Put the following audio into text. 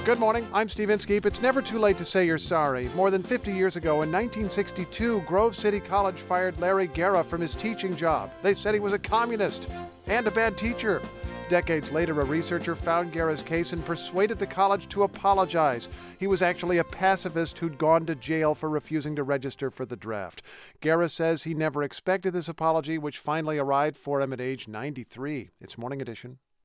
Good morning, I'm Steve Inskeep. It's never too late to say you're sorry. More than 50 years ago, in 1962, Grove City College fired Larry Guerra from his teaching job. They said he was a communist and a bad teacher. Decades later, a researcher found Guerra's case and persuaded the college to apologize. He was actually a pacifist who'd gone to jail for refusing to register for the draft. Guerra says he never expected this apology, which finally arrived for him at age 93. It's Morning Edition.